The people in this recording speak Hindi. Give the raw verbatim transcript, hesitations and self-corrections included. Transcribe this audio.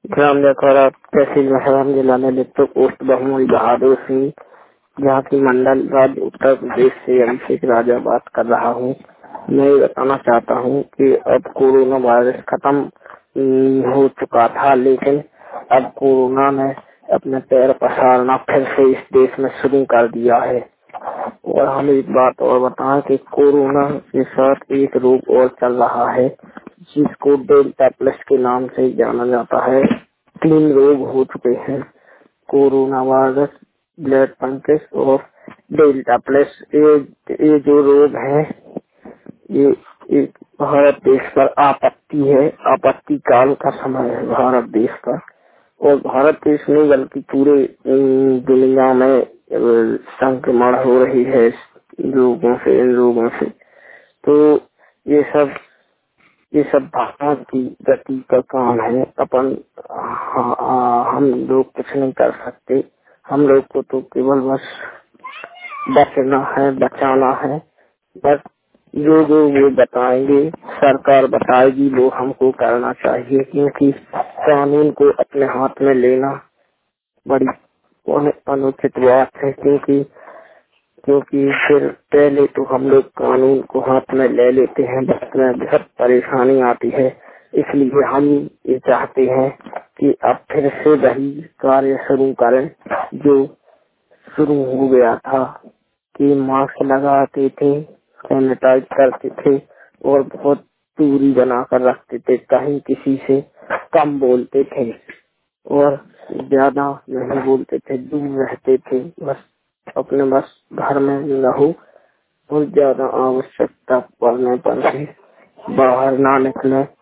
ग्राम जखौरा तहसील महराम जिला में लिप्त पोस्ट बहुमूल्य बहादुर सिंह, जहाँ की मंडल राज्य उत्तर प्रदेश से अभिषेक राजा बात कर रहा हूँ। मैं ये बताना चाहता हूँ कि अब कोरोना वायरस खत्म हम्म, हो चुका था, लेकिन अब कोरोना ने अपने पैर पसारना फिर से इस देश में शुरू कर दिया है। और हम एक बात और बताएं कि कोरोना के साथ एक रोग और चल रहा है, जिसको डेल्टा प्लस के नाम से जाना जाता है। तीन रोग हो चुके हैं, कोरोना वायरस, ब्लड फंगस और डेल्टा प्लस। ये ये जो रोग है, ये एक भारत देश पर आपत्ति है, आपत्ति काल का समय है भारत देश का। और भारत देश में बल्कि पूरे अम, दुनिया में अ, संक्रमण हो रही है इस रोगों से इन रोगों से। तो ये सब ये सब भाषा की गति का काम है। अपन हाँ, हाँ, हम लोग कुछ नहीं कर सकते। हम लोग को तो केवल बस बचना है, बचाना है। बस जो जो वो बताएंगे, सरकार बताएगी, वो हमको करना चाहिए, क्योंकि कानून को अपने हाथ में लेना बड़ी अनुचित बात है। क्योंकि क्योंकि फिर पहले तो हम लोग कानून को हाथ में ले लेते हैं, बस में बहुत परेशानी आती है। इसलिए हम ये चाहते हैं कि अब फिर से वही कार्य शुरू करें जो शुरू हो गया था, कि मास्क लगाते थे, सैनिटाइज करते थे और बहुत दूरी बनाकर रखते थे, कहीं किसी से कम बोलते थे और ज्यादा नहीं बोलते थे, दूर रहते थे। बस अपने बस घर में रहो और ज्यादा आवश्यकता पड़ने पर ही बाहर ना निकले।